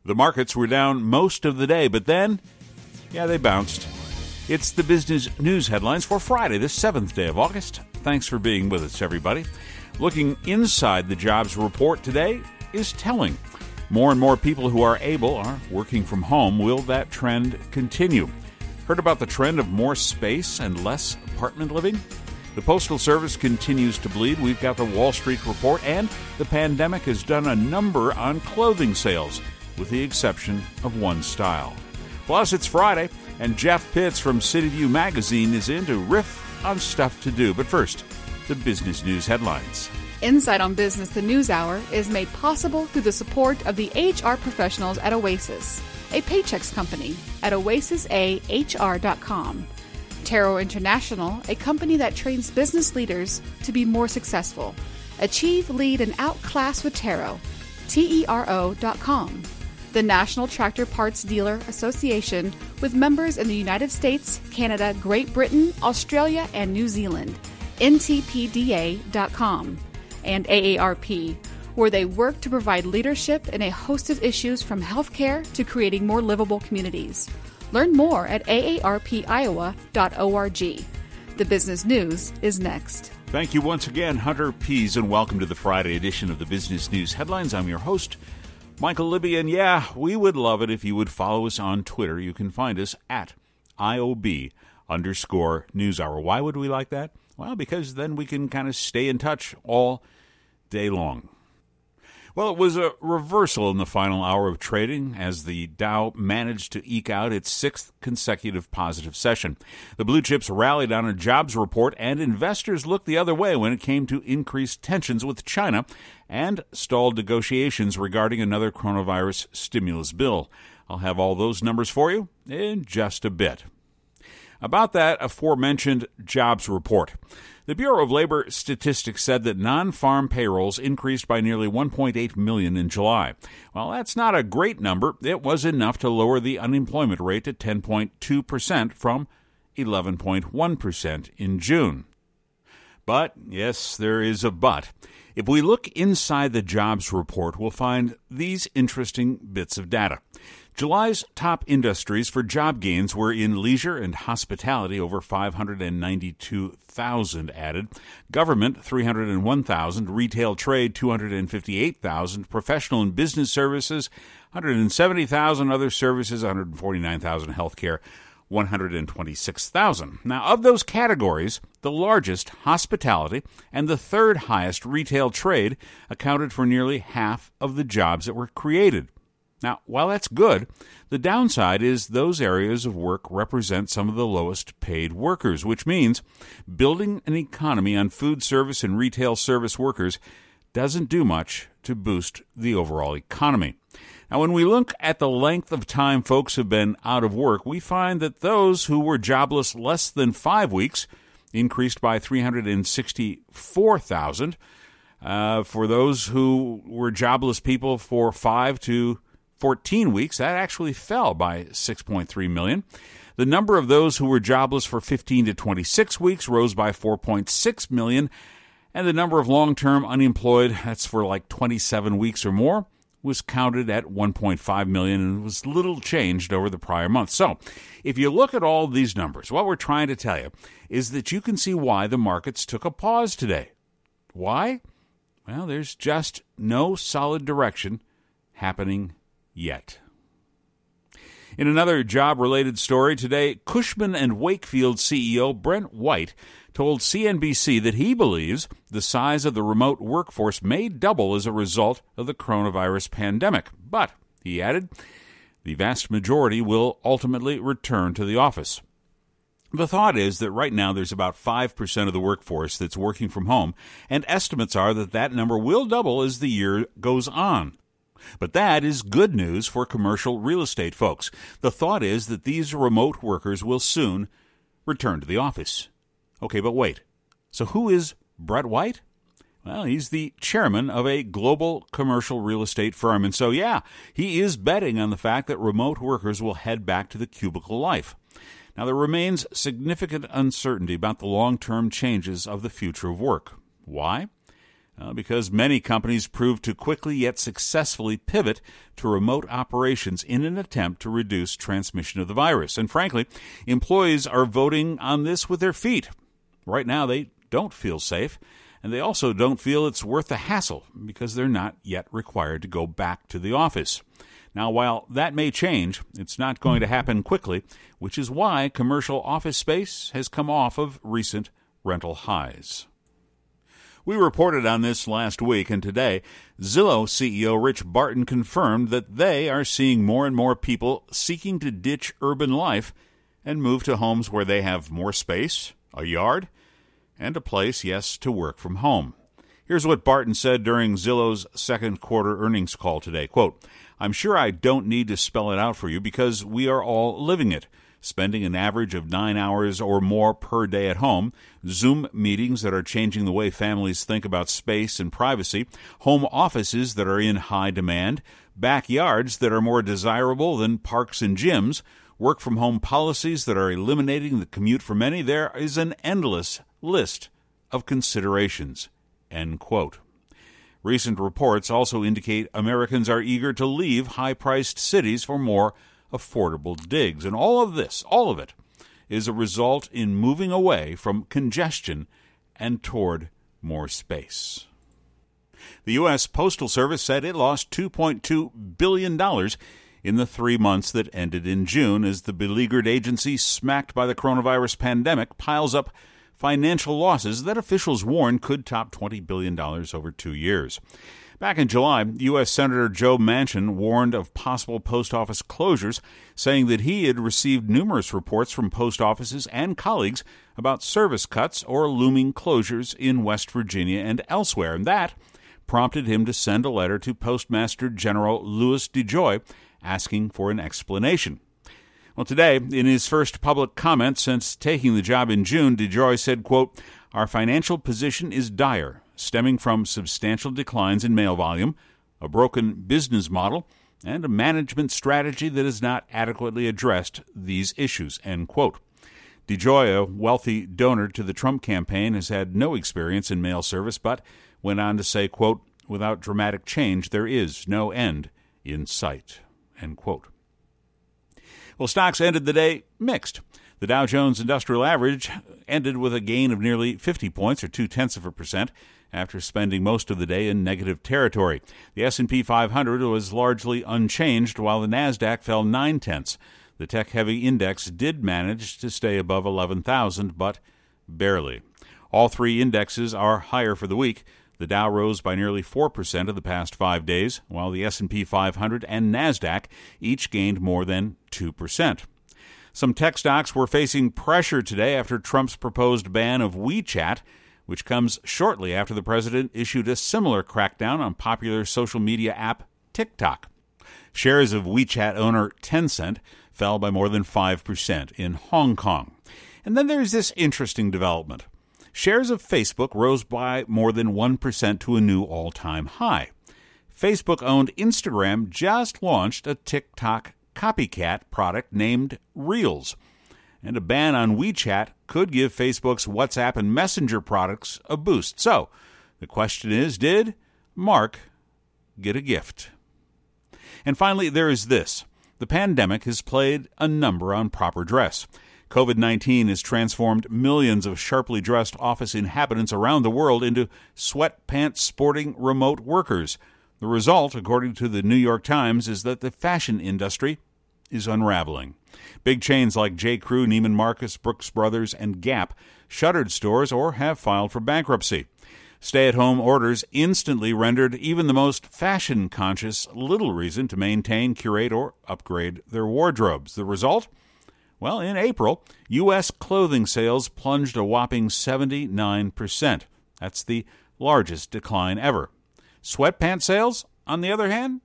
The markets were down most of the day, but then, they bounced. It's the business news headlines for Friday, the 7th day of August. Thanks for being with us, everybody. Looking inside the jobs report today is telling. More and more people who are able are working from home. Will that trend continue? Heard about the trend of more space and less apartment living? The Postal Service continues to bleed. We've got the Wall Street report, and the pandemic has done a number on clothing sales, with the exception of one style. Plus, it's Friday, and Jeff Pitts from City View Magazine is in to riff on stuff to do. But first, the business news headlines. Insight on Business, the News Hour, is made possible through the support of the HR professionals at Oasis, a Paychex company at oasisahr.com. Taro International, a company that trains business leaders to be more successful. Achieve, lead, and outclass with Taro. TERO.com. The National Tractor Parts Dealer Association, with members in the United States, Canada, Great Britain, Australia, and New Zealand. NTPDA.com. And AARP, where they work to provide leadership in a host of issues from healthcare to creating more livable communities. Learn more at aarpiowa.org. The business news is next. Thank you once again, Hunter Pease, and welcome to the Friday edition of the Business News Headlines. I'm your host, Michael Libby, and we would love it if you would follow us on Twitter. You can find us at IOB_NewsHour. Why would we like that? Well, because then we can kind of stay in touch all day long. Well, it was a reversal in the final hour of trading as the Dow managed to eke out its sixth consecutive positive session. The blue chips rallied on a jobs report, and investors looked the other way when it came to increased tensions with China and stalled negotiations regarding another coronavirus stimulus bill. I'll have all those numbers for you in just a bit. About that aforementioned jobs report. The Bureau of Labor Statistics said that non-farm payrolls increased by nearly 1.8 million in July. While that's not a great number, it was enough to lower the unemployment rate to 10.2% from 11.1% in June. But, yes, there is a but. If we look inside the jobs report, we'll find these interesting bits of data. July's top industries for job gains were in leisure and hospitality, over 592,000 added, government 301,000, retail trade 258,000, professional and business services 170,000, other services 149,000, healthcare 126,000. Now, of those categories, the largest, hospitality, and the third highest, retail trade, accounted for nearly half of the jobs that were created. Now, while that's good, the downside is those areas of work represent some of the lowest paid workers, which means building an economy on food service and retail service workers doesn't do much to boost the overall economy. Now, when we look at the length of time folks have been out of work, we find that those who were jobless less than 5 weeks increased by 364,000. For those who were jobless people for 5 to 14 weeks, that actually fell by 6.3 million. The number of those who were jobless for 15 to 26 weeks rose by 4.6 million. And the number of long-term unemployed, that's for like 27 weeks or more, was counted at 1.5 million and was little changed over the prior month. So, if you look at all these numbers, what we're trying to tell you is that you can see why the markets took a pause today. Why? Well, there's just no solid direction happening yet. In another job-related story today, Cushman & Wakefield CEO Brent White told CNBC that he believes the size of the remote workforce may double as a result of the coronavirus pandemic. But, he added, the vast majority will ultimately return to the office. The thought is that right now there's about 5% of the workforce that's working from home, and estimates are that that number will double as the year goes on. But that is good news for commercial real estate folks. The thought is that these remote workers will soon return to the office. Okay, but wait. So who is Brett White? Well, he's the chairman of a global commercial real estate firm. And so, he is betting on the fact that remote workers will head back to the cubicle life. Now, there remains significant uncertainty about the long-term changes of the future of work. Why? because many companies proved to quickly yet successfully pivot to remote operations in an attempt to reduce transmission of the virus. And frankly, employees are voting on this with their feet. Right now, they don't feel safe, and they also don't feel it's worth the hassle because they're not yet required to go back to the office. Now, while that may change, it's not going to happen quickly, which is why commercial office space has come off of recent rental highs. We reported on this last week, and today, Zillow CEO Rich Barton confirmed that they are seeing more and more people seeking to ditch urban life and move to homes where they have more space, a yard, and a place, yes, to work from home. Here's what Barton said during Zillow's second quarter earnings call today. Quote, "I'm sure I don't need to spell it out for you because we are all living it. Spending an average of 9 hours or more per day at home, Zoom meetings that are changing the way families think about space and privacy, home offices that are in high demand, backyards that are more desirable than parks and gyms, work-from-home policies that are eliminating the commute for many. There is an endless list of considerations." End quote. Recent reports also indicate Americans are eager to leave high-priced cities for more affordable digs. And all of it, is a result in moving away from congestion and toward more space. The U.S. Postal Service said it lost $2.2 billion in the 3 months that ended in June as the beleaguered agency, smacked by the coronavirus pandemic, piles up financial losses that officials warn could top $20 billion over 2 years. Back in July, U.S. Senator Joe Manchin warned of possible post office closures, saying that he had received numerous reports from post offices and colleagues about service cuts or looming closures in West Virginia and elsewhere, and that prompted him to send a letter to Postmaster General Louis DeJoy asking for an explanation. Well, today, in his first public comment since taking the job in June, DeJoy said, quote, "Our financial position is dire, stemming from substantial declines in mail volume, a broken business model, and a management strategy that has not adequately addressed these issues," end quote. DeJoy, a wealthy donor to the Trump campaign, has had no experience in mail service, but went on to say, quote, "Without dramatic change, there is no end in sight," end quote. Well, stocks ended the day mixed. The Dow Jones Industrial Average ended with a gain of nearly 50 points, or 0.2%, after spending most of the day in negative territory. The S&P 500 was largely unchanged, while the Nasdaq fell 0.9. The tech-heavy index did manage to stay above 11,000, but barely. All three indexes are higher for the week. The Dow rose by nearly 4% of the past 5 days, while the S&P 500 and Nasdaq each gained more than 2%. Some tech stocks were facing pressure today after Trump's proposed ban of WeChat, which comes shortly after the president issued a similar crackdown on popular social media app TikTok. Shares of WeChat owner Tencent fell by more than 5% in Hong Kong. And then there's this interesting development. Shares of Facebook rose by more than 1% to a new all-time high. Facebook-owned Instagram just launched a TikTok copycat product named Reels. And a ban on WeChat could give Facebook's WhatsApp and Messenger products a boost. So, the question is, did Mark get a gift? And finally, there is this. The pandemic has played a number on proper dress. COVID-19 has transformed millions of sharply dressed office inhabitants around the world into sweatpants-sporting remote workers. The result, according to the New York Times, is that the fashion industry is unraveling. Big chains like J.Crew, Neiman Marcus, Brooks Brothers, and Gap shuttered stores or have filed for bankruptcy. Stay-at-home orders instantly rendered even the most fashion-conscious little reason to maintain, curate, or upgrade their wardrobes. The result? Well, in April, U.S. clothing sales plunged a whopping 79%. That's the largest decline ever. Sweatpant sales, on the other hand,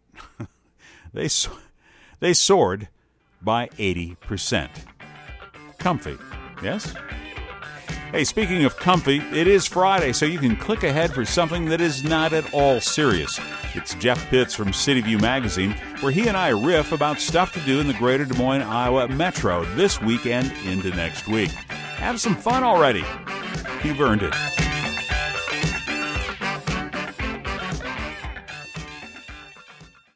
they soared by 80%. Comfy, yes? Hey, speaking of comfy, it is Friday, so you can click ahead for something that is not at all serious. It's Jeff Pitts from City View Magazine, where he and I riff about stuff to do in the greater Des Moines, Iowa metro this weekend into next week. Have some fun already. You've earned it.